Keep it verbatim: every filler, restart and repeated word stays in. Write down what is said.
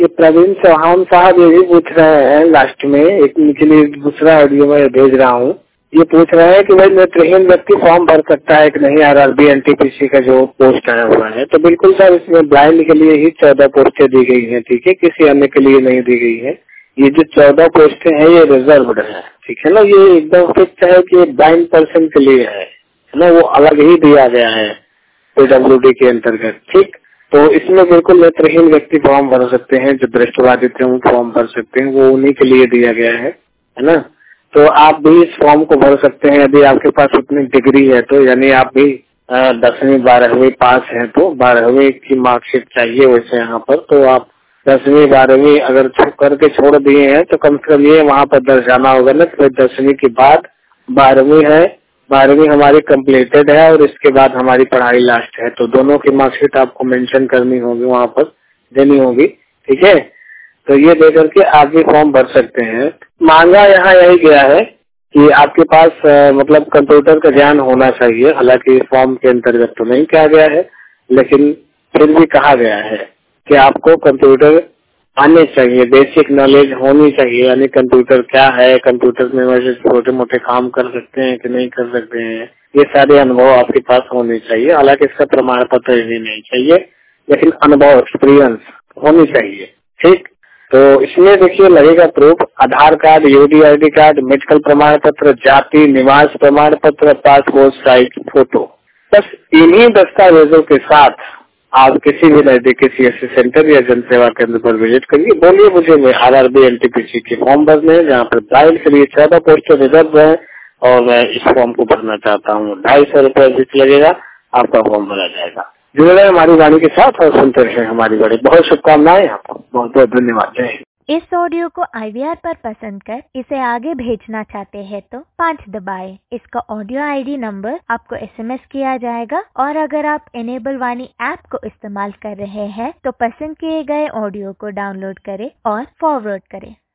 ये प्रवीण चौहान साहब ये भी पूछ रहे हैं लास्ट में, एक के लिए दूसरा ऑडियो में भेज रहा हूँ। ये पूछ रहे हैं कि भाई नेत्रहीन व्यक्ति फॉर्म भर सकता है कि नहीं आरआरबी एनटीपीसी का जो पोस्ट आया हुआ है। तो बिल्कुल सर, इसमें ब्लाइंड के लिए ही चौदह पोस्टें दी गई हैं, ठीक है, किसी अन्य के लिए नहीं दी गई है। ये जो चौदह पोस्टें हैं ये रिजर्व्ड है, ठीक है ना, ये एकदम फिक्स है कि ब्लाइंड पर्सन के लिए है ना, वो अलग ही दिया गया है पीडब्ल्यूडी के अंतर्गत, ठीक। तो इसमें बिल्कुल नेत्रहीन व्यक्ति फॉर्म भर सकते हैं, जो दृष्टिबाधित हैं फॉर्म भर सकते हैं, वो उन्हीं के लिए दिया गया है, है ना। तो आप भी इस फॉर्म को भर सकते हैं यदि आपके पास उतनी डिग्री है तो, यानी आप भी दसवीं बारहवीं पास हैं तो बारहवीं की मार्कशीट चाहिए वैसे यहाँ पर। तो आप दसवीं बारहवीं अगर करके छोड़ दिए हैं तो कम से कम ये वहाँ पर दर्शाना होगा ना, तो दसवीं के बाद बारहवीं है, बारहवीं हमारी कंप्लीटेड है और इसके बाद हमारी पढ़ाई लास्ट है। तो दोनों की मार्कशीट आपको मेंशन करनी होगी, वहाँ पर देनी होगी, ठीक है। तो ये दे करके आप भी फॉर्म भर सकते हैं। मांगा यहाँ यही गया है कि आपके पास आ, मतलब कंप्यूटर का ज्ञान होना चाहिए। हालांकि फॉर्म के अंतर्गत तो नहीं कहा गया है, लेकिन फिर भी कहा गया है कि आपको कंप्यूटर आने चाहिए, बेसिक नॉलेज होनी चाहिए, यानी कंप्यूटर क्या है, कंप्यूटर में वैसे छोटे मोटे काम कर सकते हैं कि नहीं कर सकते हैं, ये सारे अनुभव आपके पास होने चाहिए। हालांकि इसका प्रमाण पत्र भी नहीं चाहिए, लेकिन अनुभव एक्सपीरियंस होनी चाहिए, ठीक। तो इसमें देखिए लगेगा proof, Aadhaar card, UD ID card, medical प्रमाण पत्र, जाति, निवास प्रमाण पत्र, पासपोर्ट साइज फोटो। बस इन्हीं दस्तावेजों के साथ आप किसी भी नजदीकी सीएससी सेंटर या जन सेवा केंद्र पर विजिट करिए। बोलिए मुझे मैं आरआरबी एनटीपीसी के फॉर्म भरने हैं, जहाँ पर ब्लाइंड के लिए चौदह पोस्टें रिजर्व है और मैं इस फॉर्म को भरना चाहता हूँ। ढाई सौ रूपये फीस लगेगा, आपका फॉर्म भरा जाएगा। जुड़े रहे हमारी वाणी के साथ और सुनते रहे हमारी वाणी। बहुत शुभकामनाएं, आपको बहुत बहुत धन्यवाद। जय हिंद। इस ऑडियो को आईवीआर पर पसंद कर इसे आगे भेजना चाहते हैं तो पाँच दबाएं। इसका ऑडियो आईडी नंबर आपको एसएमएस किया जाएगा और अगर आप इनेबल वाणी ऐप को इस्तेमाल कर रहे हैं तो पसंद किए गए ऑडियो को डाउनलोड करें और फॉरवर्ड करें।